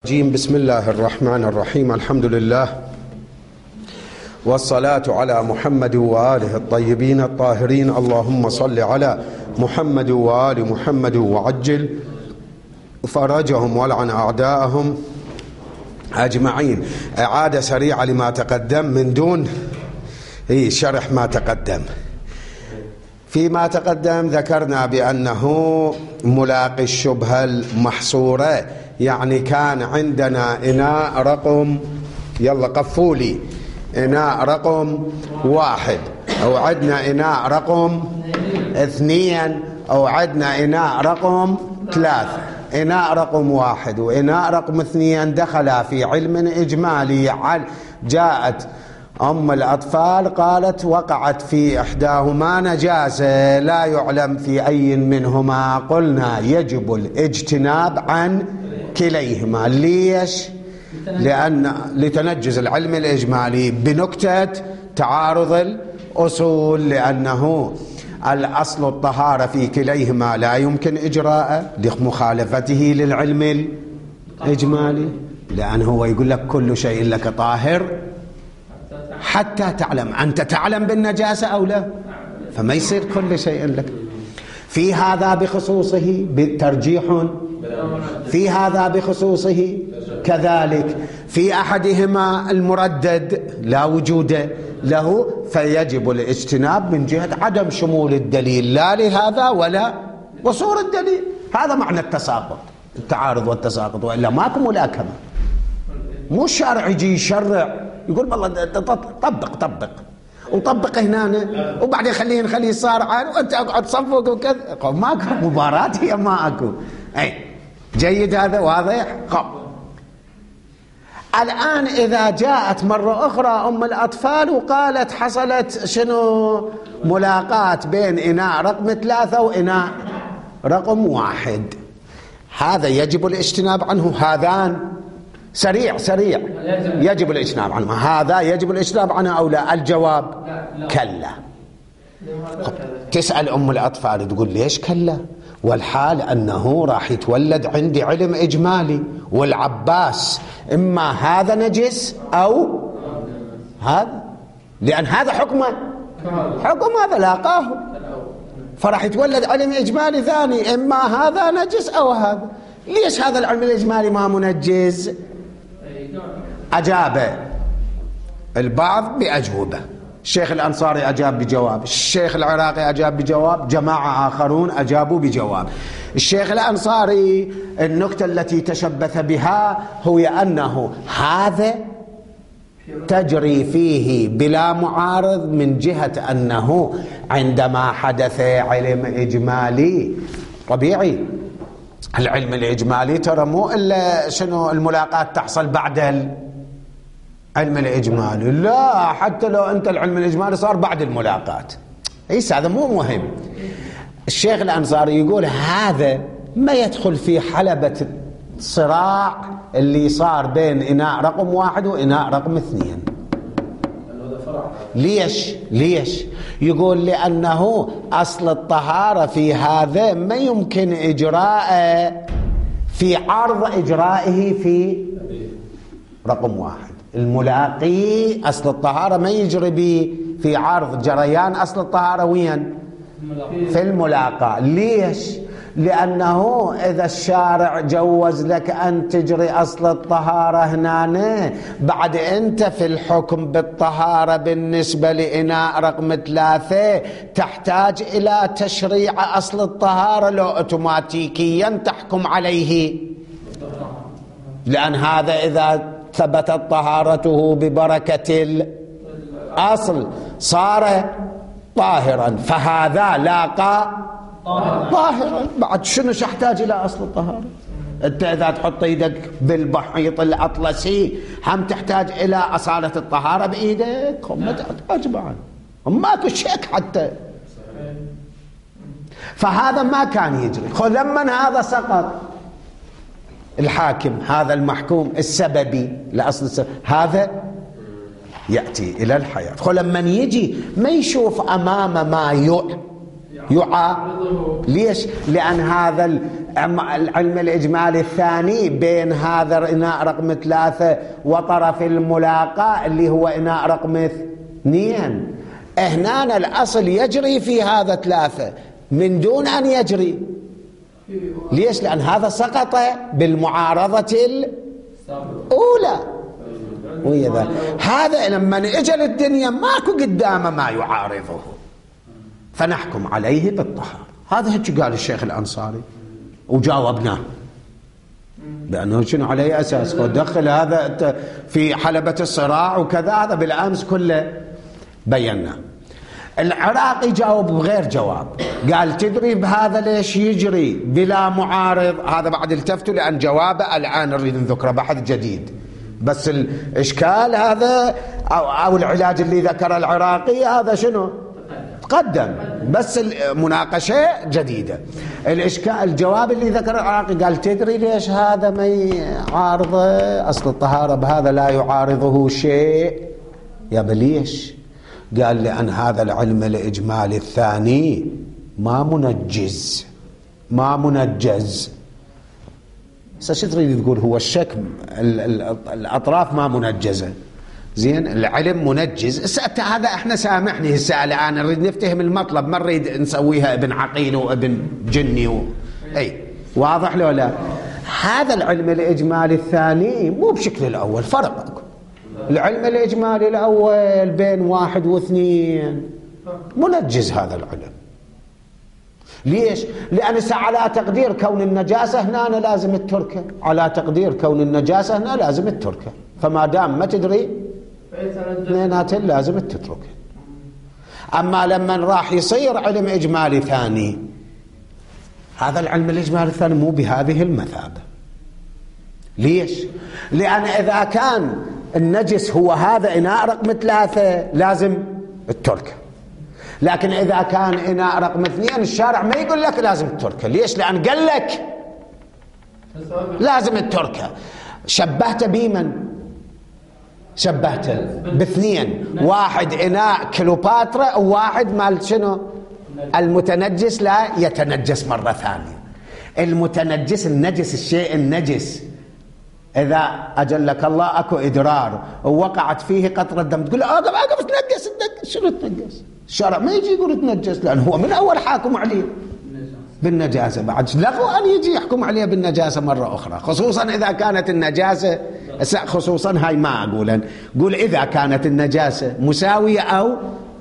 بسم الله الرحمن الرحيم. الحمد لله والصلاة على محمد وآله الطيبين الطاهرين. اللهم صل على محمد وآل محمد وعجل فرجهم والعن أعداءهم أجمعين. إعادة سريعة لما تقدم من دون شرح ما تقدم. فيما تقدم ذكرنا بأنه ملاقي الشبهة المحصورة، يعني كان عندنا إناء رقم، يلا قفولي، إناء رقم 1، أو عندنا إناء رقم 2، أو عندنا إناء رقم 3. إناء رقم 1 وإناء رقم 2 دخلا في علم إجمالي. جاءت أم الأطفال قالت وقعت في إحداهما نجاسة لا يعلم في أي منهما. قلنا يجب الاجتناب عن كليهما. ليش؟ لأن لتنجز العلم الإجمالي بنكتة تعارض الأصول، لأنه الأصل الطهارة في كليهما لا يمكن إجراءه لمخالفته للعلم الإجمالي، لأنه هو يقول لك كل شيء لك طاهر حتى تعلم. أنت تعلم بالنجاسة أو لا؟ فما يصير كل شيء لك. في هذا بخصوصه بترجيح، في هذا بخصوصه كذلك. في أحدهما المردد لا وجود له، فيجب الاجتناب من جهة عدم شمول الدليل لا لهذا ولا وصول الدليل. هذا معنى التساقط، التعارض والتساقط، وإلا ماكو ملاكمة. مو الشارع يجي يشرع يقول والله طبق وطبق هنا وبعدين خليه يصارع وانت اقعد صفق وكذا. ماكو مباراة، هي ماكو. اي جيد، هذا واضح. الآن إذا جاءت مرة أخرى أم الأطفال وقالت حصلت شنو ملاقات بين إناء رقم 3 وإناء رقم 1، هذا يجب الاجتناب عنه. هذان سريع يجب الاجتناب عنه. هذا يجب الاجتناب عنه أو لا؟ الجواب كلا. تسأل أم الأطفال تقول ليش كلا؟ والحال أنه راح يتولد عندي علم إجمالي، والعباس إما هذا نجس أو هذا، لأن هذا حكم هذا لاقاه، فراح يتولد علم إجمالي ثاني، إما هذا نجس أو هذا. ليش هذا العلم الإجمالي ما منجز؟ أجاب البعض بأجوبة. الشيخ الأنصاري أجاب بجواب، الشيخ العراقي أجاب بجواب، جماعة آخرون أجابوا بجواب. الشيخ الأنصاري النكتة التي تشبث بها هو أنه هذا تجري فيه بلا معارض، من جهة أنه عندما حدث علم إجمالي طبيعي. العلم الإجمالي ترى مو إلا شنو الملاقات تحصل بعد العلم الإجمالي، لا، حتى لو أنت العلم الإجمالي صار بعد الملاقات. هذا مو مهم. الشيخ الأنصاري يقول هذا ما يدخل في حلبة الصراع اللي صار بين إناء رقم 1 وإناء رقم 2. ليش؟ يقول لأنه أصل الطهارة في هذا ما يمكن إجراءه في عرض إجرائه في رقم 1. الملاقي أصل الطهارة ما يجري به في عرض جريان أصل الطهارة وين؟ في الملاقاة. ليش؟ لأنه إذا الشارع جوز لك أن تجري أصل الطهارة هنا، بعد أنت في الحكم بالطهارة بالنسبة لإناء رقم 3 تحتاج إلى تشريع أصل الطهارة، لو أوتوماتيكيا تحكم عليه، لأن هذا إذا ثبتت طهارته ببركة الأصل صار طاهرا، فهذا لاقى طاهرا. بعد شنو يحتاج إلى أصل الطهارة؟ أنت إذا تحط يدك بالبحيط الأطلسي هم تحتاج إلى أصالة الطهارة بإيدك؟ ما تحتاج بعد، ماكو شك حتى. فهذا ما كان يجري. لما هذا سقط الحاكم، هذا المحكوم السببي لأصل السبب، هذا يأتي إلى الحياة. لما يجي ما يشوف أمامه ما يعارضه. ليش؟ لأن هذا العلم الإجمالي الثاني بين هذا الإناء رقم 3 وطرف الملاقاة اللي هو إناء رقم 2. هنا الأصل يجري في هذا 3 من دون أن يجري. ليش؟ لأن هذا سقط بالمعارضة الأولى. هذا لما اجى للدنيا ماكو قدامه ما يعارضه فنحكم عليه بالطهارة. هذا هيك قال الشيخ الأنصاري وجاوبناه بأنه شنو عليه أساس ودخل هذا في حلبة الصراع وكذا. هذا بالأمس كله بينا. العراقي جاوب بغير جواب، قال تدري بهذا ليش يجري بلا معارض؟ هذا بعد التفتوا لأن جوابه الآن نريد نذكره بحث جديد، بس الإشكال هذا أو العلاج اللي ذكر العراقي هذا شنو تقدم، بس المناقشة جديدة. الإشكال الجواب اللي ذكر العراقي قال تدري ليش هذا ما يعارضه؟ أصل الطهارة بهذا لا يعارضه شيء. يا بليش؟ قال لأن هذا العلم الإجمالي الثاني ما منجز. شو تريد تقول؟ هو الشك الأطراف ما منجزة، زين العلم منجز. هذا احنا سامحني هسه الآن نريد نفتهم المطلب، ما نريد نسويها ابن عقيل وابن جني اي واضح لو لا؟ هذا العلم الإجمالي الثاني مو بشكل الأول، فرق. العلم الإجمالي الأول بين 1 و2 منجز هذا العلم. ليش؟ لأن على تقدير كون النجاسة هنا لازم التركة، على تقدير كون النجاسة هنا لازم التركة، فما دام ما تدري اثنيناتين لازم تتركه. أما لما راح يصير علم إجمالي ثاني، هذا العلم الإجمالي الثاني مو بهذه المثابة. ليش؟ لأن إذا كان النجس هو هذا إناء رقم 3 لازم التركة، لكن إذا كان إناء رقم 2 الشارع ما يقول لك لازم التركة. ليش؟ لأن قال لك لازم التركة. شبهته بمن؟ شبهته باثنين، واحد إناء كليوباترا وواحد مال شنو؟ المتنجس لا يتنجس مرة ثانية. المتنجس النجس، الشيء النجس إذا أجلك الله أكو إدرار ووقعت فيه قطرة دم تقول أقف تنجس. شنو تنجس؟ الشارع ما يجي يقول تنجس، لأن هو من أول حاكم عليه بالنجاسة، بعد لغوا أن يجي يحكم عليه بالنجاسة مرة أخرى، خصوصا إذا كانت النجاسة، خصوصا هاي ما أقول، قول إذا كانت النجاسة مساوية أو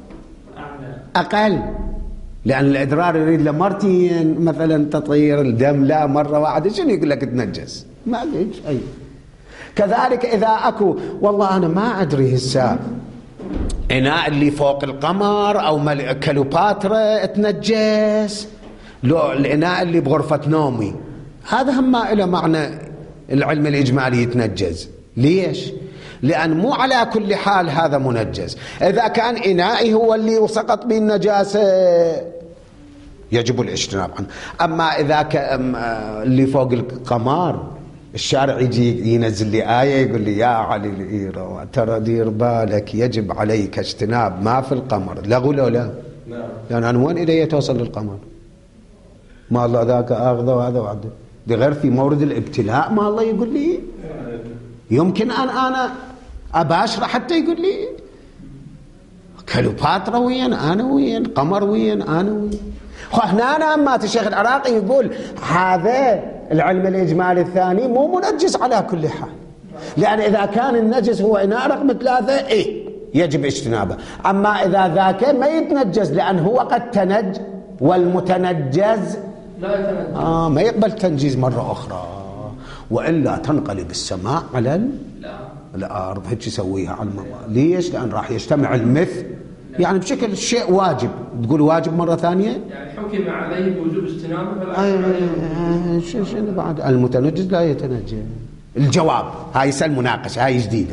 أقل، لأن الإدرار يريد لمرتين مثلا تطهير الدم، لا مرة واحدة. شنو يقول لك تنجس؟ ما قلت أي. كذلك إذا أكو والله أنا ما أدري هسه إناء اللي فوق القمر أو كليوباترا تنجس، لو الإناء اللي بغرفة نومي، هذا هم ما له معنى العلم الإجمالي يتنجز. ليش؟ لأن مو على كل حال هذا منجز. إذا كان إنائي هو اللي سقط به النجاسة يجب الاجتناب عنه. أما إذا كان اللي فوق القمر الشارع يجي ينزل لي آية يقول لي يا علي الإيرة ترى دير بالك يجب عليك اجتناب ما في القمر، لغو لو لا؟ لأن أنا وين إليه توصل للقمر؟ ما الله ذاك أخذه وهذا وعده، دي غير في مورد الابتلاء ما الله يقول لي يمكن أنا أباشر حتى يقول لي كليوباترا وين أنا وين، قمر وين أنا وين. هنا أنا أما الشيخ العراقي يقول هذا العلم الإجمالي الثاني مو منجز على كل حال، لأن إذا كان النجس هو إناء رقم 3 يجب اجتنابه. أما إذا ذاك ما يتنجز لأن هو قد تنج، والمتنجز لا يتنجز ما يقبل تنجيز مرة أخرى، وإلا تنقلب السماء على الأرض. هيك يسويها على الماء. ليش؟ لأن راح يجتمع المثل يعني بشكل شيء واجب. تقول واجب مرة ثانية يعني حكم عليه بوجوب اجتنابه شنو بعد؟ المتنجز لا يتنجز. الجواب هاي سل مناقشة هاي جديدة.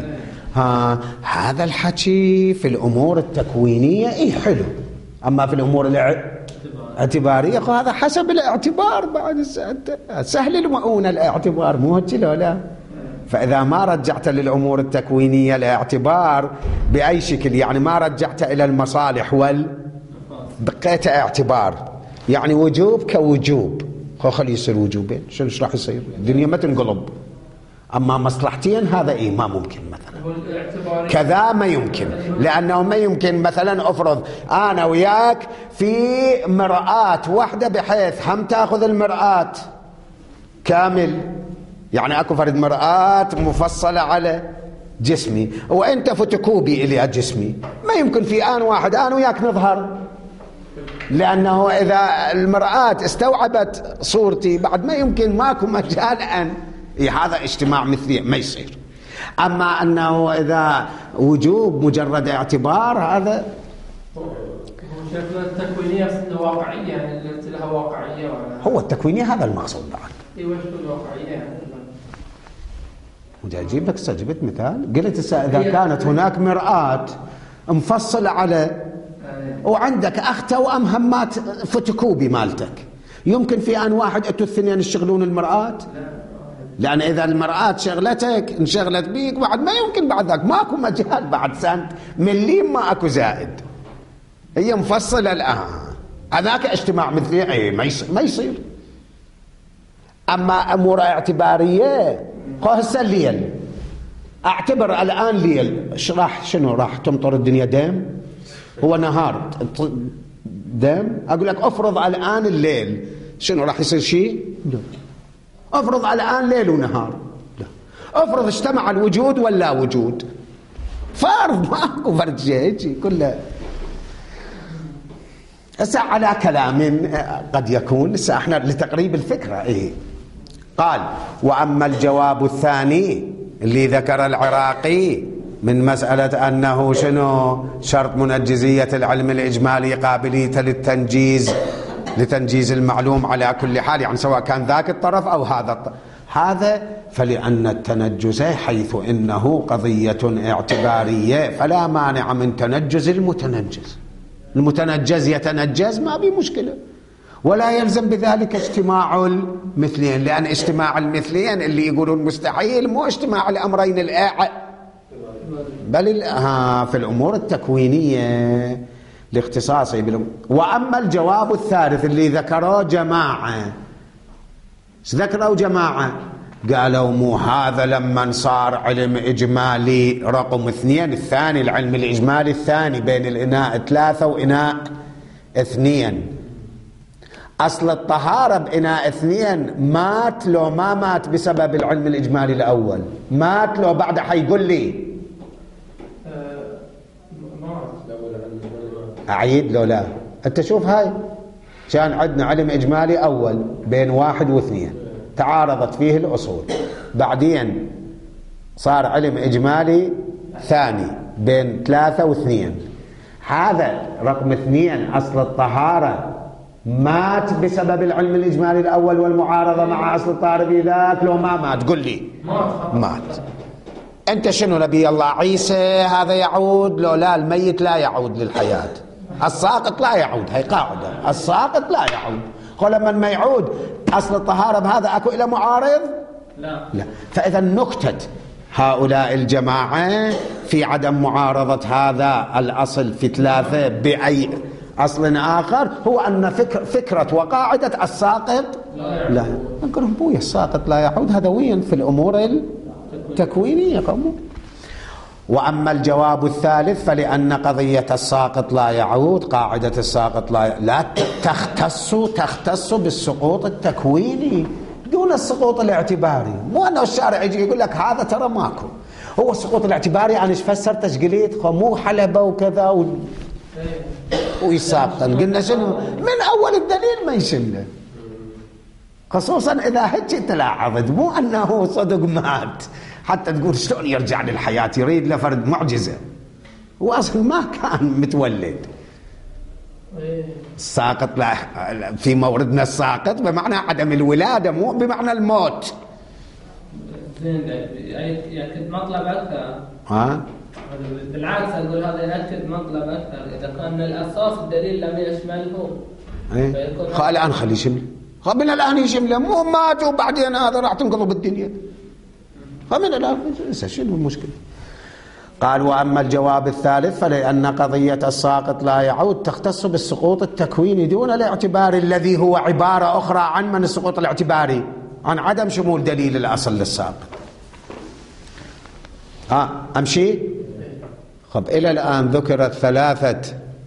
هذا الحكي في الأمور التكوينية حلو، أما في الأمور الاعتبارية هذا حسب الاعتبار. بعد سهل المؤونة الاعتبار مو هيك لو لا؟ فإذا ما رجعت للأمور التكوينية الاعتبار بأي شكل، يعني ما رجعت إلى المصالح بقيت اعتبار، يعني وجوب كوجوب. خلي يصير وجوبين، شنو راح يصير؟ الدنيا ما تنقلب. أما مصلحتين هذا إيه ما ممكن مثلا، كذا ما يمكن، لأنه ما يمكن مثلا أفرض أنا وياك في مرآة واحدة بحيث هم تأخذ المرآة كامل، يعني أكو فرد مرآة مفصلة على جسمي وأنت فتكوبي إلى جسمي، ما يمكن في آن واحد أنا وياك نظهر، لأنه إذا المرآة استوعبت صورتي بعد ما يمكن، ماكو مجال أن هذا اجتماع مثلي ما يصير. أما أنه إذا وجوب مجرد اعتبار هذا شكل التكوينية واقعية، يعني لها واقعية هو التكوينية هذا المقصود بعد. ايوه شو الواقعية؟ وجاي أجيب لك جبت مثال، قلت إذا كانت هناك مرآة مفصلة على وعندك أخت توأم همات فتكوبي مالتك، يمكن في آن واحد أنتوا الاثنين تشغلون المرآة؟ لأن إذا المرآة شغلتك انشغلت بيك بعد ما يمكن، بعد ذاك ماكو مجال بعد سنت مليم ما أكو زائد، هي مفصلة الآن. هذاك اجتماع مثلي أي ما يصير. أما أمور اعتبارية هسه الليل أعتبر الآن ليل شنو راح تمطر الدنيا دام؟ هو نهار دام؟ أقول لك أفرض الآن الليل شنو راح يصير شيء؟ لا. أفرض الآن ليل ونهار، لا. أفرض اجتمع الوجود ولا وجود، فرض ماكو فرد شيء كله. هسه على كلام قد يكون هسه احنا لتقريب الفكرة ايه. قال وأما الجواب الثاني اللي ذكر العراقي من مسألة أنه شنو شرط منجزية العلم الإجمالي قابلية لتنجيز المعلوم على كل حال، يعني سواء كان ذاك الطرف أو هذا الطرف، هذا فلأن التنجز حيث إنه قضية اعتبارية فلا مانع من تنجز المتنجز. المتنجز يتنجز ما بي مشكلة، ولا يلزم بذلك اجتماع المثلين، لأن اجتماع المثلين اللي يقولون مستحيل مو اجتماع الأمرين بل في الأمور التكوينية لاختصاصه وأما الجواب الثالث اللي ذكروا جماعة، ذكروا جماعة قالوا مو هذا لما صار علم إجمالي رقم 2، الثاني العلم الإجمالي الثاني بين الإناء 3 وإناء 2، أصل الطهارة بإناء 2 مات لو ما مات بسبب العلم الإجمالي الأول؟ مات لو بعد حيقول لي أعيد لو لا. أنت شوف هاي كان عندنا علم إجمالي أول بين 1 و2 تعارضت فيه الأصول، بعدين صار علم إجمالي ثاني بين 3 و2، هذا رقم 2 أصل الطهارة مات بسبب العلم الإجمالي الأول والمعارضة مع أصل الطهارة ذاك لو ما مات قل لي مات. أنت شنو نبي الله عيسى هذا يعود لو لا؟ الميت لا يعود للحياة، الساقط لا يعود، هي قاعدة، الساقط لا يعود. لما ما يعود أصل الطهارة بهذا أكو إلى معارض؟ لا. فإذا نكتة هؤلاء الجماعة في عدم معارضة هذا الأصل في 3 بأي أصل آخر هو أن فكرة وقاعدة الساقط لا. نقولهم بويا الساقط لا يعود هذا وين في الأمور التكوينية قوموا. وأما الجواب الثالث فلأن قضية الساقط لا يعود قاعدة الساقط لا تختص بالسقوط التكويني دون السقوط الاعتباري. مو أنه الشارع يجي يقول لك هذا ترى ماكو، هو السقوط الاعتباري أنا فسرت قليت مو حلبة وكذا ويساقطن، قلنا شنو من أول الدليل ما يشله، خصوصا إذا هيك تلاحظت مو أنه صدق مات حتى تقول شلون يرجع للحياة، يريد لفرد معجزة، هو أصلا ما كان متولد. الساقط لا في موردنا الساقط بمعنى عدم الولادة مو بمعنى الموت. يأكد مطلب أكثر. بالعكس أقول هذا يأكد مطلب أكثر إذا كان الأساس الدليل لم يشمله. الآن خلي يشمل، من الآن يشمله، مو مات وبعدين هذا راح تنقلب الدنيا، فمن الآن شنو المشكلة؟ قال وأما الجواب الثالث فلأن قضية الساقط لا يعود تختص بالسقوط التكويني دون الاعتبار الذي هو عبارة أخرى عن من السقوط الاعتباري، عن عدم شمول دليل الأصل للساقط. أمشي. خب إلى الآن ذكرت 3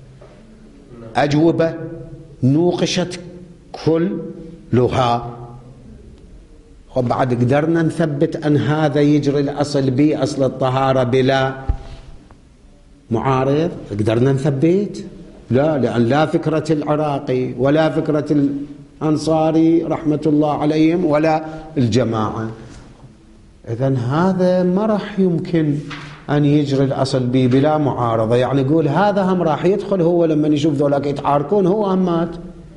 أجوبة نوقشت كلها. خب بعد قدرنا نثبت أن هذا يجري الأصل بأصل الطهارة بلا معارض؟ قدرنا نثبت؟ لا، لأن لا فكرة العراقي ولا فكرة الأنصاري رحمة الله عليهم ولا الجماعة. إذن هذا ما راح يمكن أن يجري الأصل به بلا معارضة. يعني يقول هذا هم راح يدخل هو لما يشوف ذولاك يتعاركون هو همات،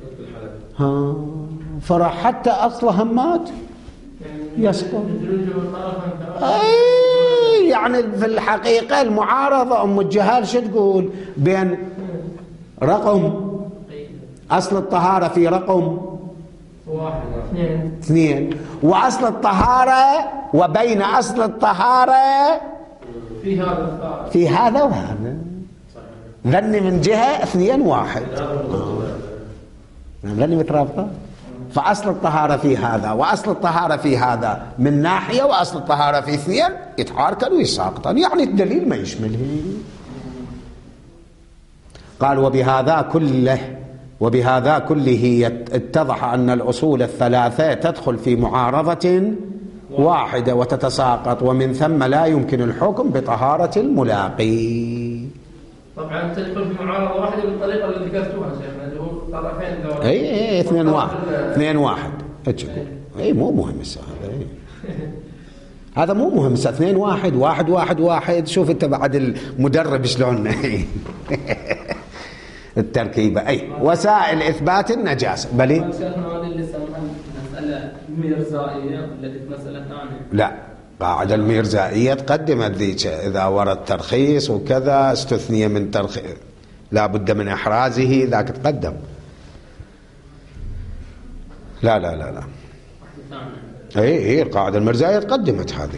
فراح حتى أصله همات يسقط. يعني في الحقيقة المعارضة أم الجهال شو تقول بين رقم أصل الطهارة في رقم 2 وأصل الطهارة وبين أصل الطهارة في هذا وهذا، ذني من جهة 2 1 ذني مترابطة. فأصل الطهارة في هذا وأصل الطهارة في هذا من ناحية وأصل الطهارة في 2 يتعاركن ويساقطن، يعني الدليل ما يشمله. قال وبهذا كله اتضح أن الأصول 3 تدخل في معارضة واحدة وتتساقط، ومن ثم لا يمكن الحكم بطهارة الملاقي. طبعا تدخل في معارضة واحدة بالطريقة اللي ذكرتوها شيخنا، اللي هو طرفين ذول. اي 2 1 اي مو مهم هذا. هذا مو مهم 2 1 1 1 1. شوف انت بعد المدرب شلون التركيبة. أي وسائل إثبات النجاسة. بلي شيخنا هذه اللي سموها مسألة ميرزائية التي مسألة ثانية. لا، قاعدة الميرزائية تقدمت ذيك إذا ورد ترخيص وكذا استثنية من ترخيص لا بد من إحرازه، ذاك تقدم. لا لا لا لا اي القاعدة الميرزائية تقدمت هذه.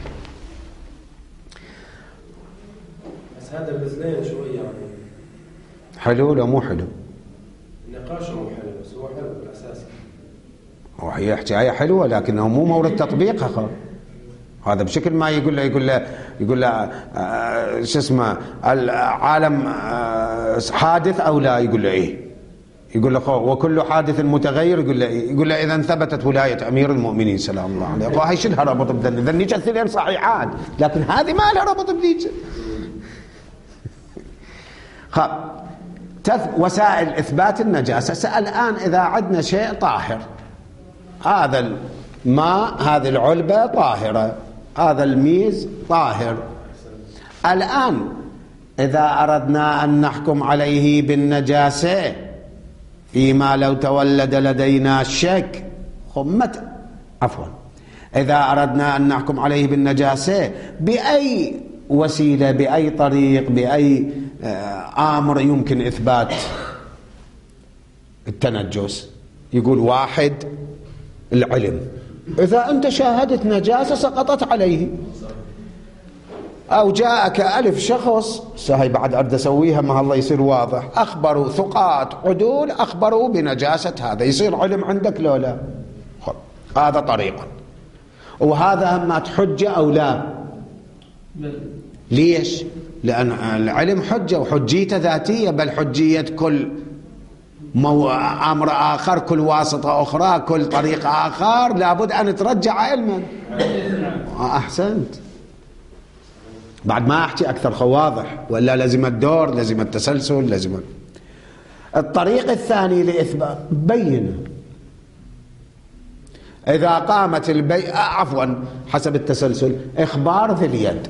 بس هذا بزنين شوية يعني. حلو ولا مو حلو؟ النقاش مو حلو بس هو حلو بالأساس. وهي حكاية حلوة لكنه مو مورد تطبيقها. هذا بشكل ما يقول له شو اسمه العالم حادث أو لا، يقول له إيه، يقول له وكل حادث متغير، يقول له إذا ثبتت ولاية أمير المؤمنين سلام الله عليه. وهي شلها ربط بذنيك 2 صحيحات، لكن هذه ما لها ربط بذيك. خب وسائل إثبات النجاسة. الآن إذا عندنا شيء طاهر، هذا الماء هذه العلبة طاهرة، هذا الميز طاهر. الآن إذا أردنا أن نحكم عليه بالنجاسة فيما لو تولد لدينا الشك، إذا أردنا أن نحكم عليه بالنجاسة بأي وسيلة بأي طريق بأي آمر يمكن إثبات التنجس، يقول 1 العلم. إذا أنت شاهدت نجاسة سقطت عليه، أو جاءك 1000 شخص، هاي بعد أرد أسويها ما الله يصير واضح، أخبروا ثقات عدول أخبروا بنجاسة هذا، يصير علم عندك لو لا؟ هذا طريقا. وهذا همات حجة أو لا؟ ليش؟ لأن العلم حجة، وحجيته ذاتية، بل حجية كل أمر آخر، كل واسطة أخرى، كل طريق آخر لابد أن ترجع علما. أحسنت. بعد ما أحكي أكثر واضح، ولا لازم الدور، لازم التسلسل، لازم الطريق الثاني لإثبات بينه. إذا قامت حسب التسلسل إخبار ذي اليد،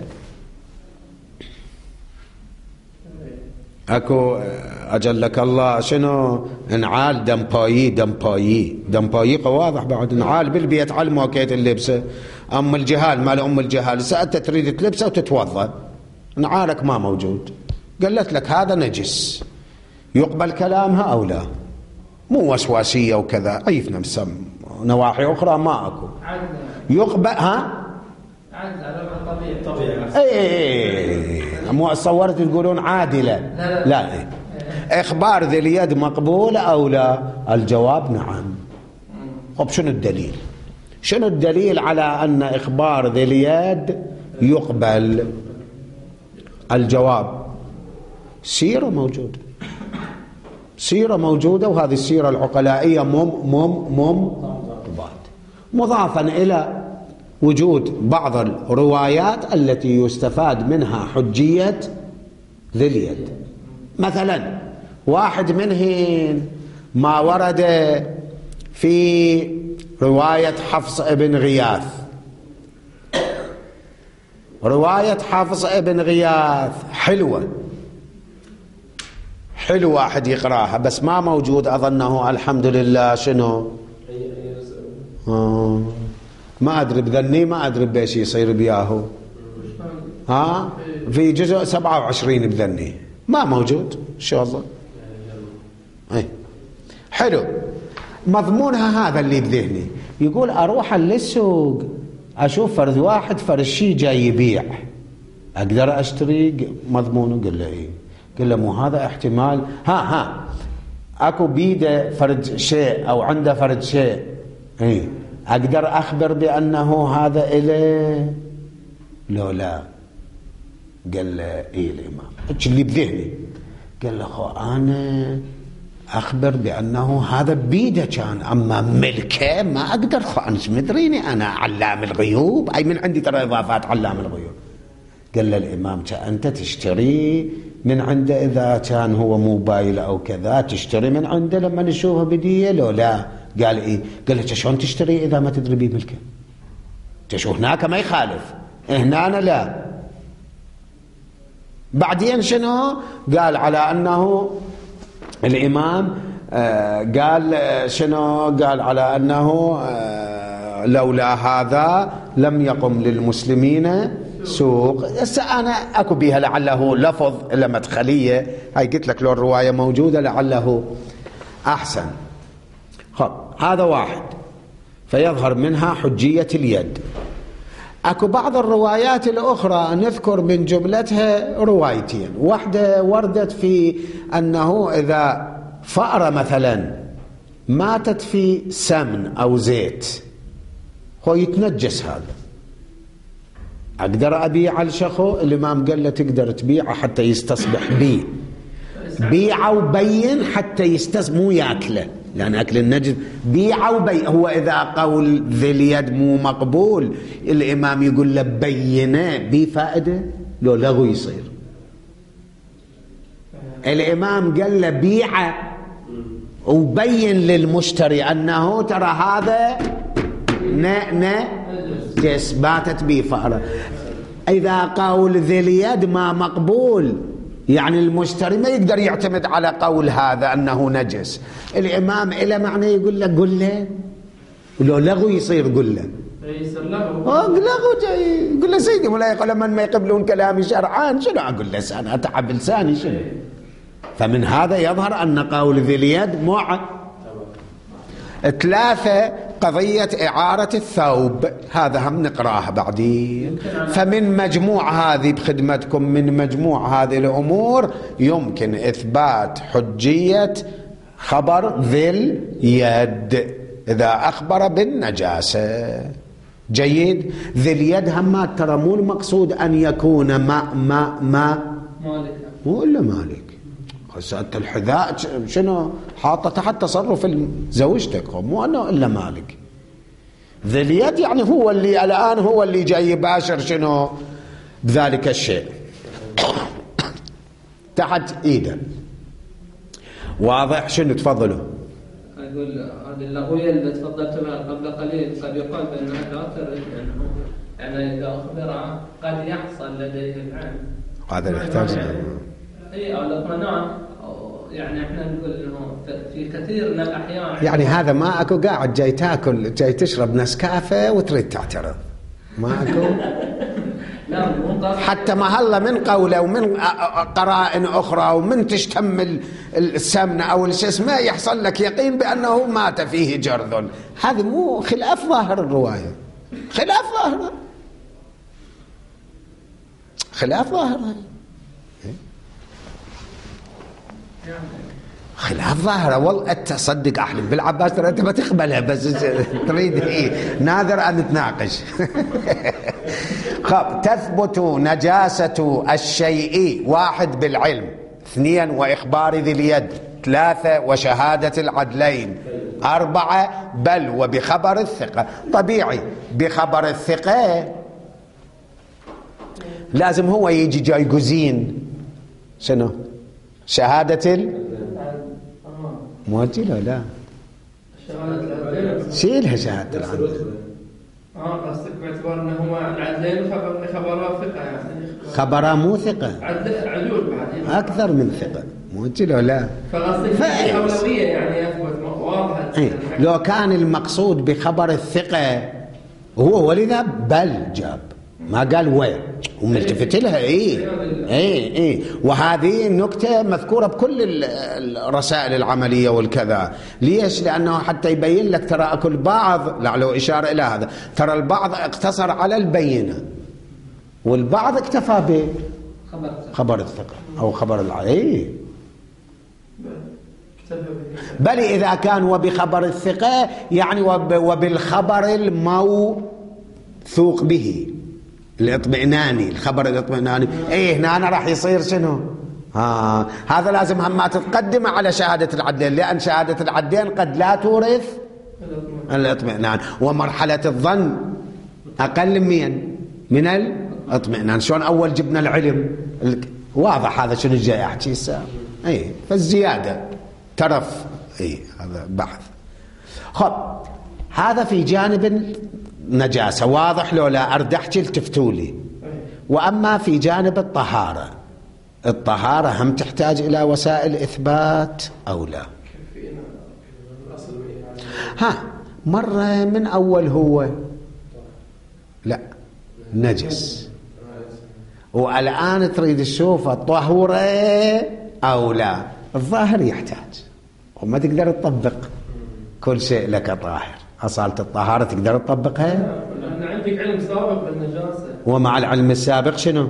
اكو اجلك الله شنو انعال دمبايي واضح بعد انعال بالبيت علموا كيت اللبسه. ام الجهال سألت تريد تلبسه وتتوضا، انعالك ما موجود، قالت لك هذا نجس، يقبل كلامها او لا؟ مو وسواسيه وكذا، عيف نفسه نواحي اخرى ما اكو يقبل. ها طبيعي مو صورت تقولون عادلة. لا إيه. إخبار ذي اليد مقبول أو لا؟ الجواب نعم. طب شنو الدليل؟ شنو الدليل على أن إخبار ذي اليد يقبل؟ الجواب سيرة موجودة، سيرة موجودة، وهذه السيرة العقلائية مضافا إلى وجود بعض الروايات التي يستفاد منها حجية ذي اليد. مثلا واحد منهن ما ورد في رواية حفص ابن غياث. رواية حفص ابن غياث حلوة، حلو واحد يقراها، بس ما موجود أظنه الحمد لله شنو ما أدري بذني، ما أدري بيش يصير بياهو في جزء 27 بذني ما موجود إن شاء الله. حلو، مضمونها هذا اللي بذهني. يقول أروح للسوق أشوف فرد واحد فرد شيء جاي يبيع، أقدر أشتري؟ مضمونه قال له إيه. قال له مو هذا احتمال أكو بيده فرد شيء أو عنده فرد شيء، إيه أقدر أخبر بأنه هذا إله؟ لا. قال له إيه الإمام اللي بذهني. قال له خو أنا أخبر بأنه هذا بيده كان، أما ملكه ما أقدر. خو أنا مدريني أنا علام الغيوب، أي من عندي ترى إضافات علام الغيوب. قال له الإمام أنت تشتري من عنده إذا كان هو موبايل أو كذا، تشتري من عنده لما نشوفه بديه لو لا؟ قال إيه. قال له شلون تشتري إذا ما تدري بيه ملكه؟ تشوف هناك ما يخالف، هنا أنا لا. بعدين شنو قال؟ على أنه الإمام قال شنو؟ قال على أنه لولا هذا لم يقم للمسلمين سوق. هسه أنا أكو بيها لعله لفظ إلى مدخلية، هاي قلت لك لو الرواية موجودة لعله أحسن. خب هذا واحد، فيظهر منها حجية اليد. أكو بعض الروايات الأخرى نذكر من جملتها روايتين. واحدة وردت في أنه إذا فأرة مثلا ماتت في سمن أو زيت هو يتنجس، هذا أقدر أبيع الشخو؟ الإمام قال له تقدر تبيعه حتى يستصبح بيه، بيعه وبين حتى يستصبح، مو يأكله لأن أكل النجس. بيعه وبين. هو إذا قول ذي اليد مو مقبول الإمام يقول له بينه بفائدة لو لغو يصير. الإمام قال له بيعه وبين للمشتري أنه ترى هذا نجس باتت به فأرة. إذا قول ذي اليد ما مقبول يعني المشتري ما يقدر يعتمد على قول هذا أنه نجس. الإمام إلى معنى يقول له قل له، ولو لغو يصير قل له لغو جاي يقول له سيدي ولا يقول من ما يقبلون كلامي شرعان شنو أقول له أنا أتعب لساني شنو. فمن هذا يظهر أن قول ذي اليد مع. 3 قضية إعارة الثوب، هذا هم نقراه بعدين. فمن مجموع هذه بخدمتكم، من مجموع هذه الأمور يمكن إثبات حجية خبر ذي اليد إذا أخبر بالنجاسة. جيد. ذي اليد هم ترى مو المقصود أن يكون ما مالك، مو إلا مالك. أنت الحذاء شنو حاطة تحت تصرف زوجتك، مو أنه إلا مالك. ذي اليد يعني هو اللي الآن هو اللي جاي يباشر شنو بذلك الشيء تحت إيده. واضح؟ شنو تفضلوا. أقول هذه اللغوية اللي تفضلت بها قبل قليل قد يقال بأنها لا ترد، يعني إذا أخبر قد يحصل لديه العلم هذا يحتاج أو الاطمئنان، يعني احنا نقول انه في كثير من الاحيان يعني هذا ما اكو قاعد جاي تاكل جاي تشرب نسكافيه وتريد تعترض، ما اكو حتى ما هلا من قوله ومن قرائن اخرى ومن تشتم السمنه او الجسم يحصل لك يقين بانه مات فيه جرذ. هذا مو خلاف ظاهر الروايه، خلاف ظاهر خلاف ظاهرة. والله أنت صدق أحلم بالعباس ترى أنت ما تقبلها، بس تريد إيه ناظر أن نتناقش. خب تثبت نجاسة الشيء: 1 بالعلم، 2 وإخبار ذي اليد، 3 وشهادة العدلين، 4 بل وبخبر الثقة. طبيعي بخبر الثقة لازم هو يجي جايجوزين شنو شهادة موجلة. لا شيلها شهادة العدل. قصدك باعتبار انه هو العدلين خبرها ثقة، يعني خبرها مو ثقة، عدول بعد أكثر من ثقة. موجلة لا. فقصدك الأولوية يعني يثبت واضحة. لو كان المقصود بخبر الثقة هو ولذا بل جاب، ما قال وين وملتفت لها. ايه وهذه النكتة مذكورة بكل الرسائل العملية والكذا. ليش؟ لأنه حتى يبين لك ترى أكل بعض، لعله إشارة إلى هذا، ترى البعض اقتصر على البينة والبعض اكتفى بخبر الثقة أو خبر العين. بل إذا كان وبخبر الثقة يعني وبالخبر الموثوق به الاطمئناني، الخبر الاطمئناني. هنا راح يصير شنو؟ هذا لازم هم ما تتقدم على شهادة العدلين، لأن شهادة العدلين قد لا تورث الاطمئنان، ومرحلة الظن أقل من الاطمئنان. شلون أول جبنا العلم واضح هذا شنو جاي أحكي هسه. فالزيادة ترف هذا بحث. خب هذا في جانب نجاسة واضح، لو لا أرد أحكي التفتولي. وأما في جانب الطهارة، الطهارة هم تحتاج إلى وسائل إثبات أو لا؟ مرة من أول هو لا نجس، والآن تريد تشوف الطهورة أو لا. الظاهر يحتاج، وما تقدر تطبق كل شيء لك طاهر. أصالة الطهارة تقدر تطبقها؟ لأن عندك علم سابق بالنجاسة. ومع العلم السابق شنو؟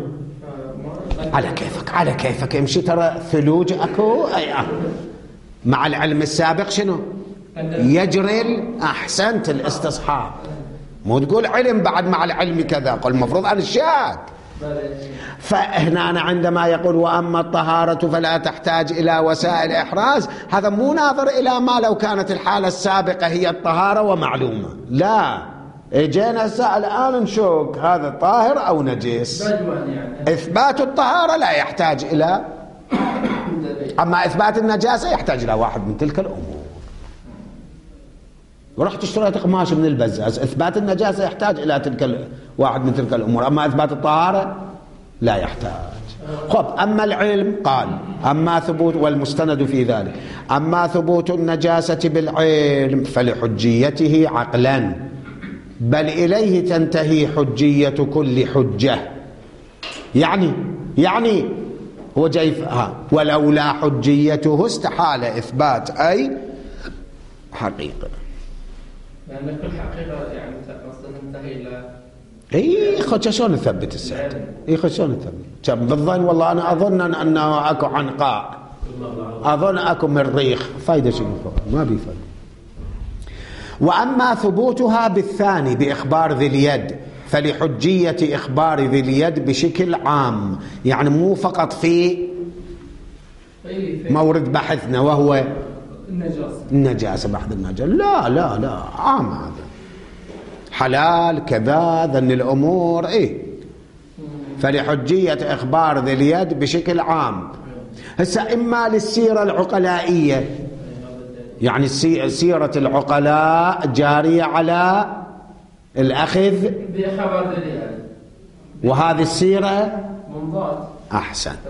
على كيفك امشي. ترى ثلوج أكو مع العلم السابق شنو؟ يجري أحسنت الاستصحاب. مو تقول علم بعد مع العلم كذا، قل المفروض أن الشاك. فهنا أنا عندما يقول وأما الطهارة فلا تحتاج إلى وسائل إحراز، هذا مو ناظر إلى ما لو كانت الحالة السابقة هي الطهارة ومعلومة. لا، اجينا الآن نشوك هذا طاهر أو نجس. إثبات الطهارة لا يحتاج إلى، أما إثبات النجاسة يحتاج إلى واحد من تلك الأمور. ورحت اشتريت قماش من البزاز، إثبات النجاسة يحتاج إلى واحد من تلك الأمور، أما إثبات الطهارة لا يحتاج. خب أما العلم قال أما ثبوت، والمستند في ذلك، أما ثبوت النجاسة بالعلم فلحجيته عقلا، بل إليه تنتهي حجية كل حجة. يعني هو جاي ولولا حجيته استحال إثبات أي حقيقة. لأن كل حقيقة يعني تنتهي إلى خد شلون نثبت السعد؟ خد شلون نثبت؟ بالظن والله أنا أظن أنه أكو عنقاء، أظن أكو مريخ، فايدة شنو؟ ما بي فايدة. وأما ثبوتها بالثاني بإخبار ذي اليد فلحجية إخبار ذي اليد بشكل عام، يعني مو فقط في مورد بحثنا وهو النجاسة، بحث النجاسة. لا عام، هذا حلال كذا ذن الأمور. فلحجية إخبار ذي اليد بشكل عام. هسه إما للسيرة العقلائية، يعني سيرة العقلاء جارية على الأخذ بخبر ذي اليد، وهذه السيرة منضبط. أحسنت.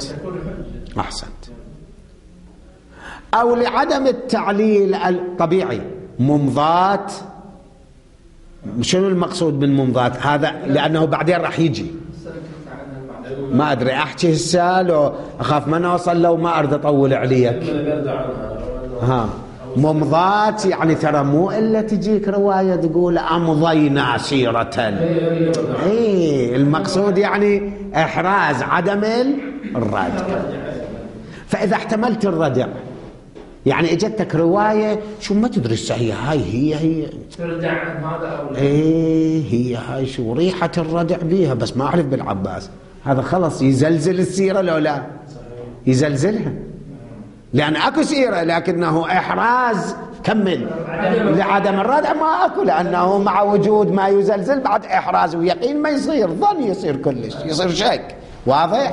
أو لعدم التعليل الطبيعي ممضات. شنو المقصود بالممضات هذا؟ لأنه بعدين راح يجي، ما أدري أحكي هسه لو أخاف ما نوصل، لو ما أريد أطول عليك. ممضات يعني ترى مو إلا تجيك رواية تقول أمضينا سيرة. المقصود يعني إحراز عدم الرد. فإذا احتملت الردع، يعني اجتك رواية شو ما تدري هي ترجع عن هذا أو لا؟ هي هاي شو ريحة الردع بيها، بس ما أعرف بالعباس، هذا خلص يزلزل السيرة لو لا يزلزلها، لأن أكو سيرة لكنه إحراز كمل لعدم الردع ما أكو، لأنه مع وجود ما يزلزل بعد إحراز ويقين ما يصير ظن، يصير كلش، يصير شك. واضح؟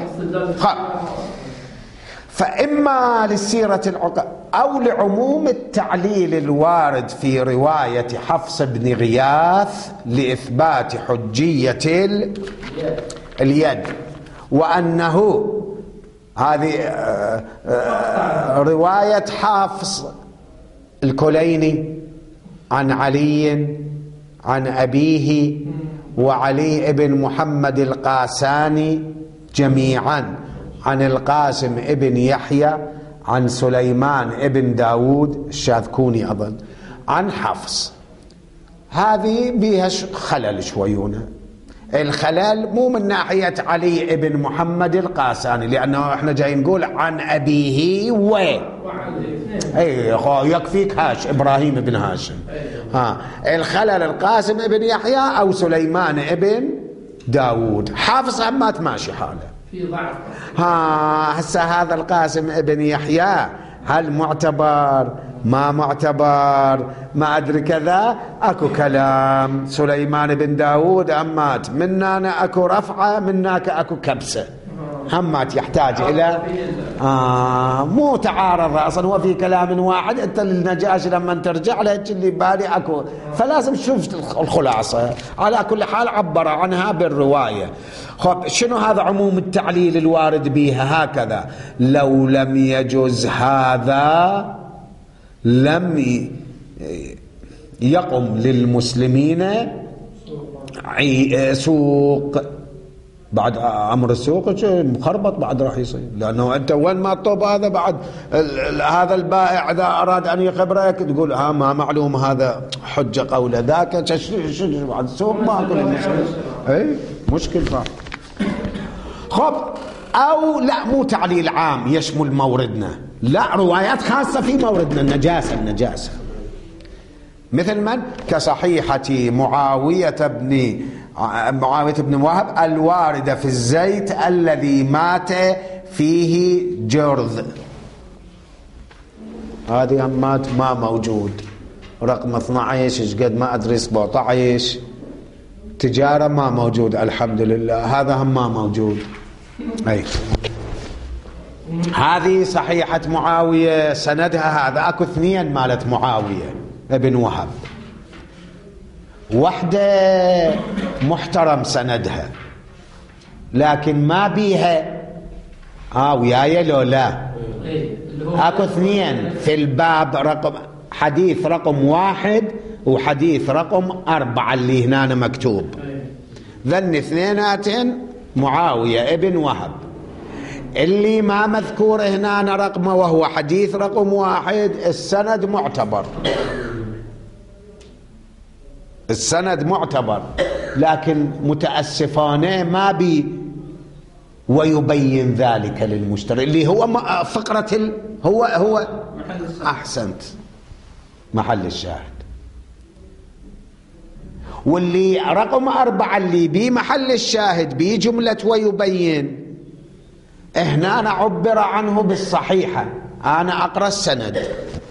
فإما للسيرة العقل أو لعموم التعليل الوارد في رواية حفص بن غياث لإثبات حجية اليد، وأنه هذه رواية حفص الكليني عن علي عن أبيه وعلي بن محمد القاساني جميعا عن القاسم ابن يحيى عن سليمان ابن داود الشاذكوني أظن عن حفص، هذه بها خلل شويونه. الخلل مو من ناحية علي ابن محمد القاساني، لأنه احنا جاي نقول عن أبيه يكفيك هاش إبراهيم بن هاشم. الخلل القاسم ابن يحيى أو سليمان ابن داود. حافظ ما تماشي حاله في ضعف. هسه هذا القاسم ابن يحيى هل معتبر ما معتبر ما أدري كذا، أكو كلام. سليمان بن داود أمات منا أكو رفعة مناك أكو كبسة، همات يحتاج إلى مو تعارض أصلا، هو في كلام واحد. أنت للنجاشي لما ترجع له اللي بالي أكو، فلازم تشوف الخلاصة. على كل حال عبر عنها بالرواية. خب شنو هذا عموم التعليل الوارد بها؟ هكذا لو لم يجوز هذا لم يقم للمسلمين سوق. بعد أمر السوق مخربط بعد راح يصير، لأنه أنت وين ما الطوب هذا بعد هذا البائع إذا أراد أن يخبرك تقول ما معلوم هذا حجة قول ذاك بعد السوق ما أقول المسلمين مشكل. خب أو لا مو تعليل عام يشمل موردنا، لا روايات خاصة في موردنا النجاسة مثل من كصحيحة معاوية بن وهب الواردة في الزيت الذي مات فيه جرذ، هذه مات ما موجود. رقم 12 ايش قد ما أدري 17 تجارة ما موجود الحمد لله، هذا هم ما موجود. هذه صحيحة معاوية سندها هذا. أكو 2 مالت معاوية ابن وهب، وحدة محترم سندها لكن ما بيها وياي لو لا. أكو 2 في الباب، رقم حديث رقم 1 وحديث رقم 4 اللي هنا مكتوب. ذن 2 معاوية ابن وهب. اللي ما مذكور هنا رقمه وهو حديث رقم 1 السند معتبر، السند معتبر، لكن متأسفانه ما بي ويبين ذلك للمشتري اللي هو فقرة هو أحسنت محل الشاهد. واللي رقم 4 اللي بي محل الشاهد بي جملة ويبين، هنا عبر عنه بالصحيحة. أنا أقرأ السند،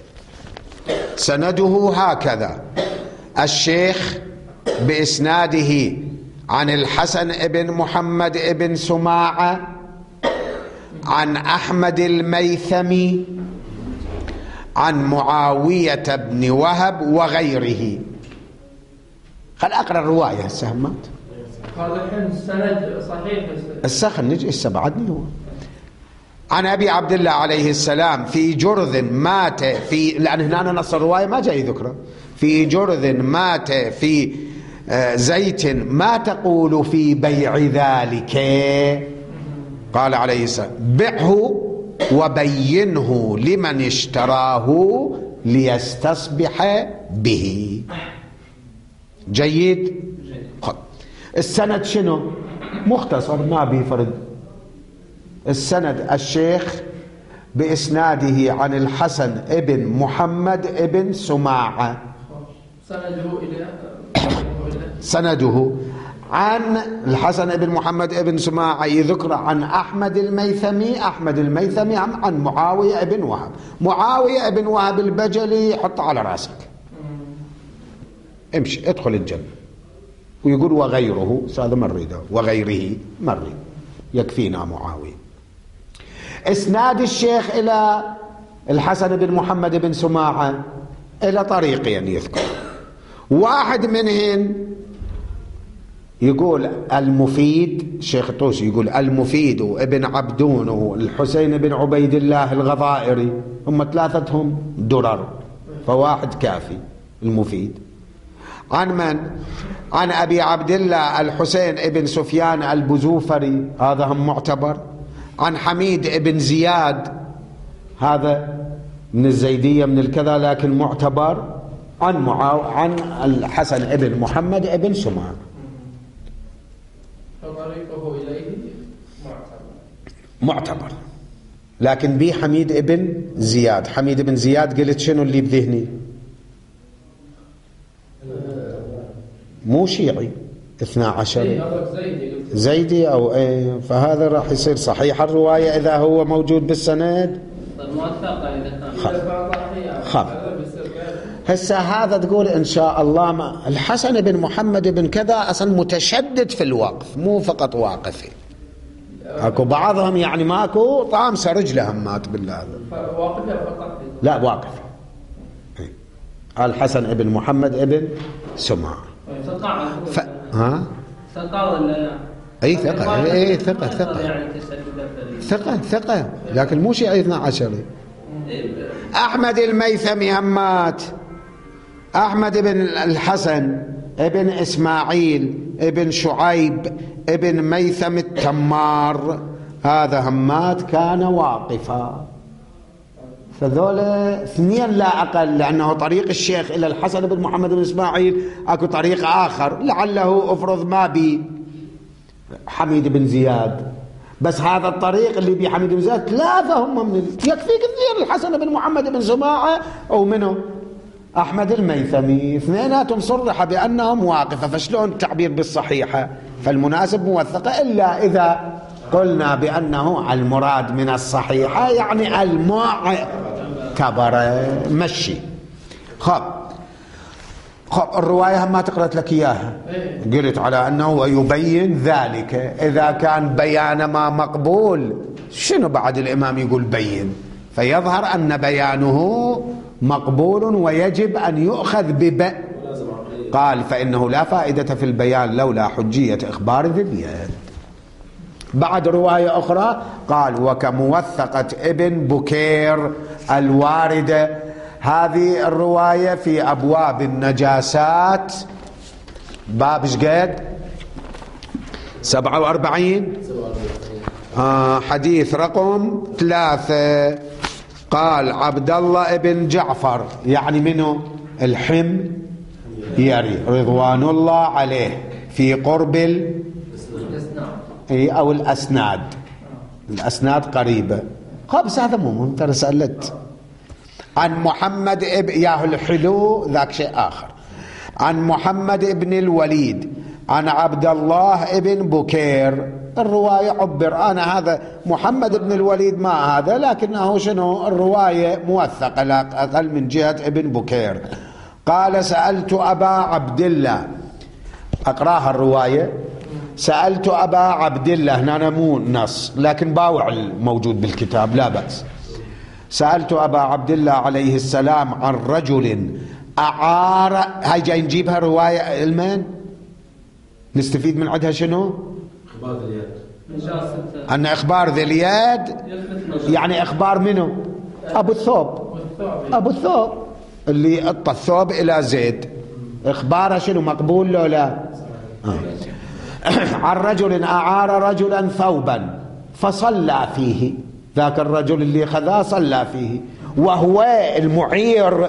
سنده هكذا: الشيخ بإسناده عن الحسن ابن محمد ابن سماعة عن أحمد الميثمي عن معاوية بن وهب وغيره. خل أقرأ الرواية السهمات. هذا الحين السند صحيح. السخن نجي بعدني هو عن أبي عبد الله عليه السلام في جرذ مات في، لأن هنا نص الرواية ما جاي ذكره، في جرذ مات في زيت ما تقول في بيع ذلك؟ قال عليه السلام: بعه وبينه لمن اشتراه ليستصبح به. جيد. السند شنو؟ مختصر ما بيفرد. السند الشيخ بإسناده عن الحسن ابن محمد ابن سماعة. سنده عن الحسن ابن محمد ابن سماعة يذكر عن أحمد الميثمي. أحمد الميثمي عن معاوية ابن وهب. معاوية ابن وهب البجلي حط على راسك، امشي ادخل الجنة. ويقول وغيره، هذا مريده وغيره مريد، يكفينا معاوية. إسناد الشيخ إلى الحسن بن محمد بن سماعة إلى طريقين يذكر. واحد منهن يقول المفيد، الشيخ الطوسي يقول المفيد وابن عبدون والحسين بن عبيد الله الغضائري، هم ثلاثتهم درر، فواحد كافي المفيد. عن من؟ عن أبي عبد الله الحسين ابن سفيان البزوفري، هذا هم معتبر. عن حميد ابن زياد، هذا من الزيدية من الكذا لكن معتبر. عن الحسن ابن محمد ابن سماعة، فطريقه إليه معتبر. لكن بي حميد ابن زياد. حميد ابن زياد قلت شنو اللي بذهني؟ مو شيعي 12 زيدي أو ايه، فهذا راح يصير صحيح الرواية إذا هو موجود بالسند. هسه هذا تقول إن شاء الله ما الحسن بن محمد بن كذا أصلا متشدد في الوقف، مو فقط واقفي. اكو بعضهم يعني ماكو طامس رجلهم مات بالله. لا واقف. الحسن ابن محمد ابن سماعة ثقة ولا اي ثقة؟ اي ثقة ثقة لكن مو شيء 12. احمد الميثمي همات. احمد بن الحسن ابن اسماعيل ابن شعيب ابن ميثم التمار، هذا همات كان واقفا. فذول اثنين لا أقل، لأنه طريق الشيخ إلى الحسن بن محمد بن إسماعيل أكو طريق آخر لعله أفرض ما بي حميد بن زياد، بس هذا الطريق اللي بي حميد بن زياد ثلاثة هم من يكفيك اثنين، الحسن بن محمد بن سماعة أو منه أحمد الميثمي، اثنيناتهم صرح بأنهم واقفة. فشلون التعبير بالصحيحة؟ فالمناسب موثقة، إلا إذا قلنا بأنه المراد من الصحيحة يعني المعتبرة. مشي. خب الرواية ما تقرأت لك إياها، قلت على أنه يبين ذلك. إذا كان بيان ما مقبول، شنو بعد الإمام يقول بين؟ فيظهر أن بيانه مقبول ويجب أن يؤخذ قال فإنه لا فائدة في البيان لولا حجية إخبار ذي اليد. بعد رواية أخرى قال وكموثقة ابن بكير الواردة. هذه الرواية في أبواب النجاسات، باب شقد 47 حديث رقم 3. قال عبد الله ابن جعفر، يعني منه الحميري رضوان الله عليه، في قرب أو الأسناد قريبة. بس هذا مو ترى سألت عن محمد ياهو الحلو ذاك شيء آخر. عن محمد ابن الوليد عن عبد الله ابن بكير. الرواية عبر أنا هذا محمد ابن الوليد ما هذا، لكنه شنو الرواية موثقة لا أقل من جهة ابن بكير. قال سألت أبا عبد الله، أقراها الرواية، سألت أبا عبد الله، هنا مو نص لكن باوع الموجود بالكتاب لا بأس. سألت أبا عبد الله عليه السلام عن رجل أعار، هاي جاي نجيبها رواية المن نستفيد من عندها شنو؟ إخبار ذي اليد، أن إخبار ذي اليد يعني إخبار منه؟ أبو الثوب، أبو الثوب اللي أطى الثوب إلى زيد، إخباره شنو مقبول لو لا؟ عن رجل أعار رجلا ثوبا فصلى فيه، ذاك الرجل اللي خذاه صلى فيه، وهو المعير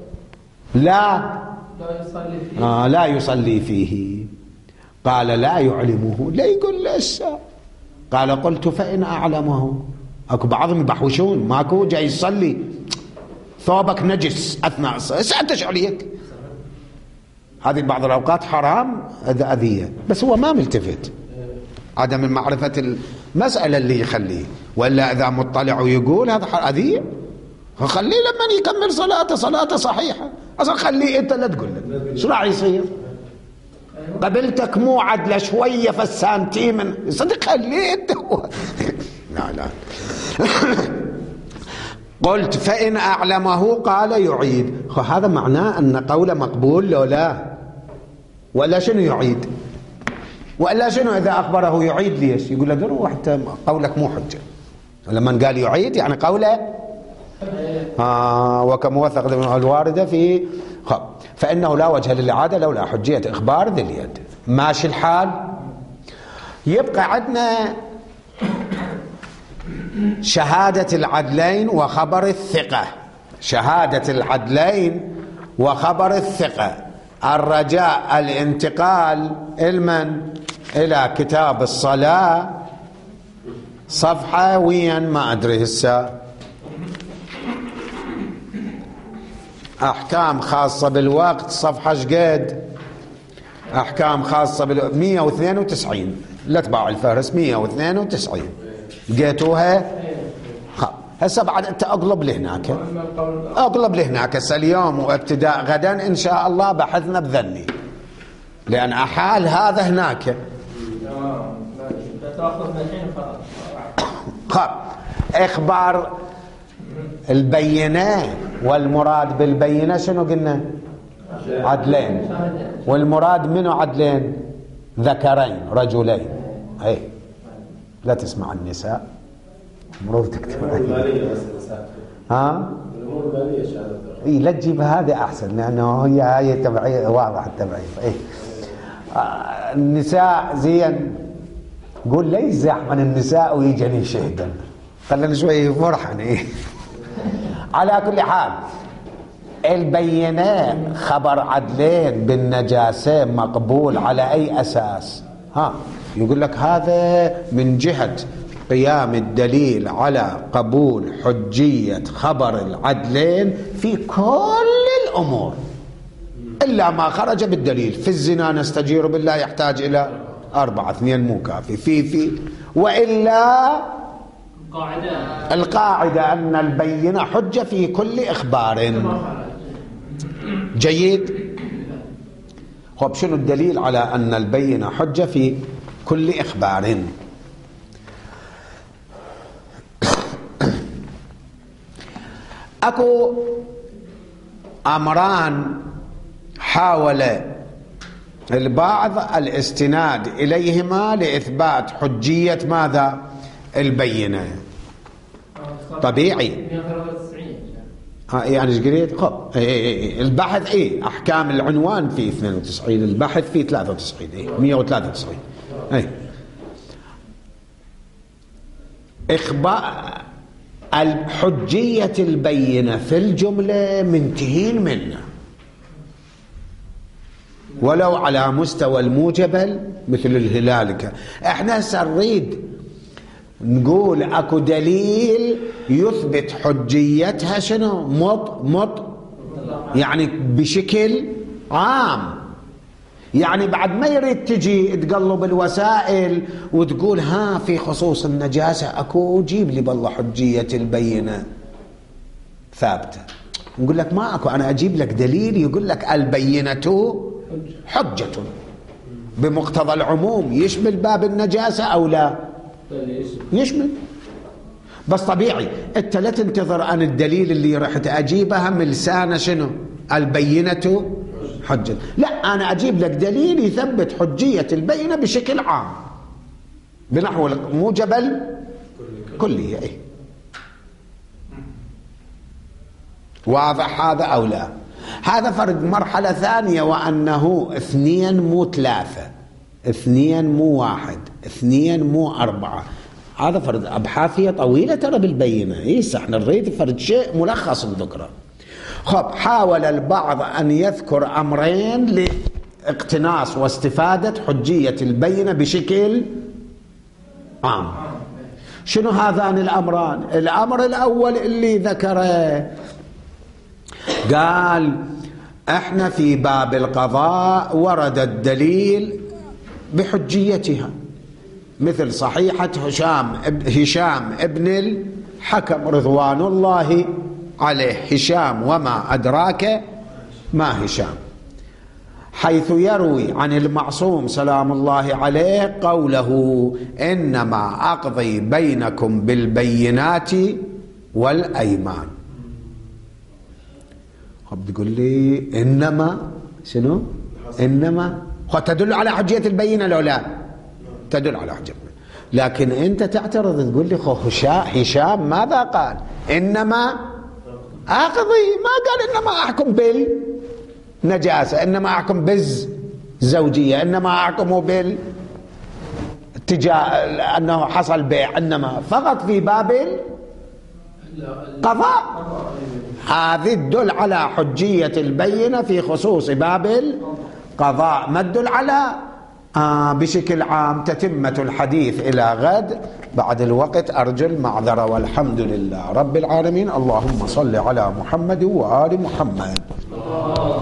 لا يصلي فيه. قال لا يعلمه، لا يقول لسه. قال قلت فإن أعلمه، اكو بعضهم يبحوشون، ماكو جاي يصلي ثوبك نجس اثناء الصلاه، سألتش عليك. هذه بعض الاوقات حرام اذيه، بس هو ما ملتفت، عدم معرفه المساله اللي يخليه، ولا اذا مطلع ويقول هذا اذيه، فخليه لما يكمل صلاته صحيحه. اصلا خليه انت لا تقول له شو راح يصير. قبلتك مو عدله شويه فالسانتي من صدق، خليه انت لا قلت فإن أعلمه قال يعيد. هذا معناه أن قوله مقبول لو لا، ولا شنو يعيد، ولا شنو إذا أخبره يعيد ليش يقول له دروح أنت قولك مو حجة. لما قال يعيد يعني قوله وكم وثق الواردة في فإنه لا وجه للإعادة لولا حجية إخبار ذي اليد. ماشي الحال. يبقى عندنا شهادة العدلين وخبر الثقة. شهادة العدلين وخبر الثقة، الرجاء الانتقال إلى كتاب الصلاة، صفحة وين ما أدري هسه، أحكام خاصة بالوقت، صفحة شقد أحكام خاصة 192. لا تباع الفهرس 192 لقيتوها. هسه بعد انت اقلب لهناك، اقلب لهناك. هسه اليوم وابتداء غدا ان شاء الله بحثنا بذني، لان احال هذا هناك. اخبار البينة، والمراد بالبينة شنو قلنا؟ عدلين. والمراد منه عدلين؟ ذكرين رجلين. اي لا تسمع النساء مرور تكتب ها اي لا تجيب هذا احسن، لانه هي تبعيه واضح التبعيه. اي النساء زين، قول لا يزح من النساء ويجني شهدا، خلينا شوي فرحان. ايه على كل حال البينة خبر عدلين بالنجاسة مقبول على أي أساس؟ يقول لك هذا من جهة قيام الدليل على قبول حجية خبر العدلين في كل الأمور إلا ما خرج بالدليل. في الزنا نستجير بالله يحتاج إلى 4، 2 مو كافي. في وإلا القاعدة أن البينة حجة في كل إخبار. جيد. خب شنو الدليل على أن البينة حجة في كل إخبار؟ أكو أمران حاول البعض الاستناد إليهما لإثبات حجية ماذا؟ البينة. طبيعي. يعني ايش قريت؟ البحث احكام العنوان في 92، البحث في 93، 193. اخبار الحجية البينة في الجملة منتهين منه، ولو على مستوى الموجبل مثل الهلالكة. احنا سنريد نقول اكو دليل يثبت حجيتها شنو؟ مط يعني بشكل عام، يعني بعد ما يريد تجي تقلب الوسائل وتقول في خصوص النجاسة اكو جيب لي بالله حجية البينة ثابتة. نقول لك ما اكو، انا اجيب لك دليل يقول لك البينة حجة بمقتضى العموم، يشمل باب النجاسة او لا؟ يشمل. بس طبيعي انت لا تنتظر ان الدليل اللي رحت اجيبها من لسانه شنو؟ البينة حجة. لا، انا اجيب لك دليل يثبت حجية البينة بشكل عام بنحو موجب كلية. واضح هذا او لا؟ هذا فرد مرحلة ثانية، وانه 2 مو 3، 2 مو 1، 2 مو 4. هذا فرد أبحاثية طويلة ترى بالبينة. احنا نريد فرد شيء ملخص ذكره. خب حاول البعض أن يذكر أمرين لاقتناص واستفادة حجية البينة بشكل عام. شنو هذان الأمران؟ الأمر الأول اللي ذكره قال احنا في باب القضاء ورد الدليل بحجيتها، مثل صحيحة هشام ابن الحكم رضوان الله عليه. هشام وما أدراك ما هشام، حيث يروي عن المعصوم سلام الله عليه قوله إنما أقضي بينكم بالبينات والأيمان. تقول لي إنما شنو؟ إنما تدل على حجية البينة لو لا؟ تدل على حجية البينة. لكن أنت تعترض تقول لي هشام ماذا قال؟ إنما أقضي، ما قال إنما أحكم بالنجاسة، إنما أحكم بالزوجية، إنما أحكم أنه حصل بيع، إنما فقط في باب القضاء. هذه تدل على حجية البينة في خصوص باب القضاء، ما تدل على بشكل عام. تتمة الحديث إلى غد بعد الوقت، أرجو المعذرة، والحمد لله رب العالمين. اللهم صل على محمد وآل محمد.